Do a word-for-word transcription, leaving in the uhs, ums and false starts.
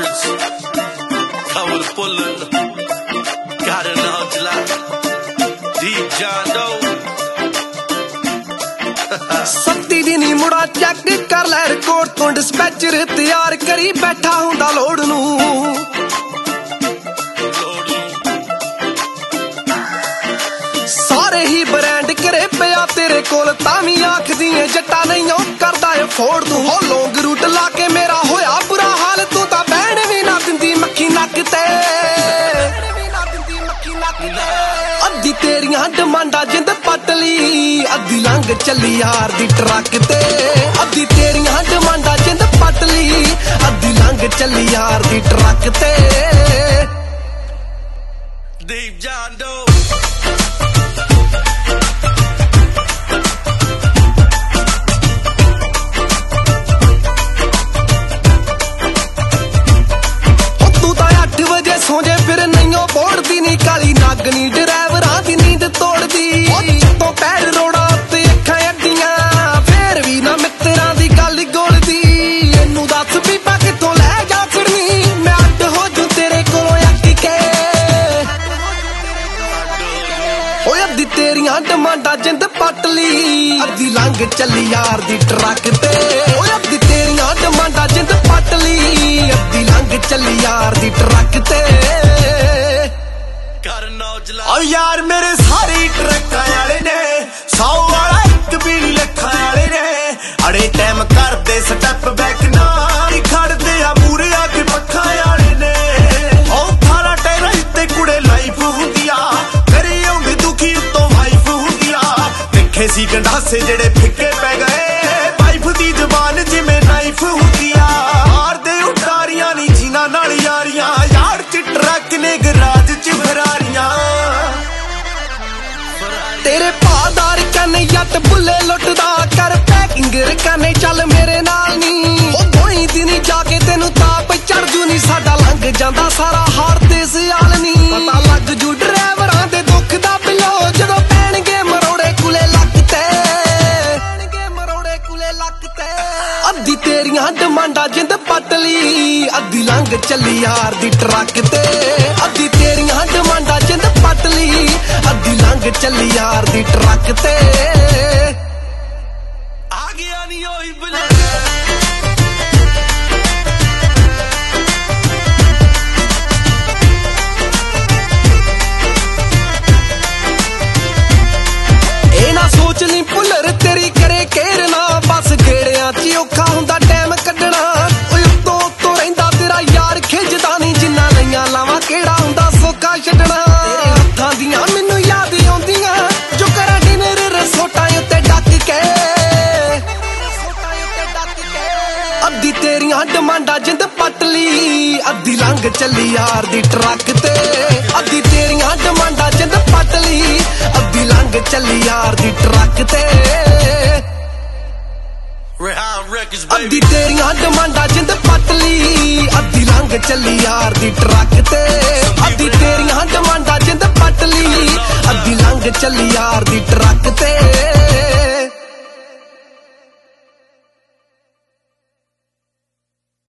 Jones, cover the puller, got it now July, Deep John Doe. Satti दी नी मुड़ा check कर लै record तो dispatcher तैयार करी बैठा हुंदा लोड नू सारे ही ब्रांड करे पिया तेरे कोल तावी आखदी है जट्टा नहीं ओ करदा है फोड़ तू हो लॉन्ग रूट ला के मेरा होया बुरा हाल तू तां बैण भी ना दिंदी मक्खी नक ते अद्धी तेरियां डिमांडा जिंद पटली अद्धी लंघ चली यार दी ट्रक ते अद्धी तेरियां डिमांडा जिंद पटली अद्धी लंघ चली यार दी ट्रक ते Deep John Doe. सोजे फिर नहीं बोड़दी नी काली नागनी ड्राइवरां दी नींद तोड़दी तो पैर रोड़ा ते अखां अड्डियां फिर भी ना मित्तरां दी गल गोलदी इनू दस बीबा कित्थों लै जा छड़नी मैं अड्ड हो जू तेरे कोलों अक्क के ओए अद्धी तेरियां डिमांडां जिंद पटली अद्धी लंघ चली यार दी ट्रक ते ओए अद्धी तेरियां डिमांडां जिंद पटली अद्धी लंघ चली यार दी ट्रक ते ओ यार मेरे सारे ट्रकां वाले ने सौ वाला एक भी लखां वाले ने अड़े टाइम करदे स्टैप बैक ना खड़दे आ मूरे आके पक्खां वाले ने ओ थारा टैरा ते कुड़े लाइफ हुंदिया तेरे आउंदे दुखी तो वाइफ हुंदिया देखे सी गंडासे जेड़े फिक्के पै गए वाइफ दी जुबान जिवें नाइफ हुंदिया मार दे उटारियां नी जिना नाल यारियां यार च ट्रक ने गराज च फरारियां तेरे भादार कने जट बुले लुटदा कर पैकिंग कने चल मेरे नाल नी ओ कोई दिन जाके तेनू ताप चढ़ जू नी साडा लंघ जांदा सारा हार ते सियाल नी पता लग जू ड्राइवरां दे दुख दा बिलो जदों पैणगे मरोड़े कुले लक ते पैणगे मरोड़े कुले लक ते अद्धी तेरियां डिमांडां जिंद पटली अद्धी लंघ चली यार दी ट्रक ते अद्धी तेरियां डिमांडां जिंद पटली अद्धी लंघ चली यार दी ट्रक ते आ गया नी ओही बले ए ना सोच ली भुल्लर तेरी करे केरना बस गेड़ियां च औखा हुंदा टाइम कड्ढना ओए उत्तों उत्तों रहिंदा तेरा यार खिजदा नी जिन्ना लईयां लावां केड़ा हुंदा सौखा छड्डना तेरे हत्थां दियां मैनू याद आउंदियां जो करा डिनर रसोटां उत्ते डक के अद्धी तेरियां डिमांडां जिंद पटली अद्धी लंघ चली यार दी ट्रक ते अद्धी तेरियां डिमांडां जिंद पटली अद्धी लंघ चली यार दी ट्रक ते अद्धी तेरियां डिमांडां जिंद पटली अद्धी लंघ चली यार दी ट्रक ते अद्धी तेरियां डिमांडां जिंद पटली अद्धी लंघ चली यार दी ट्रक ते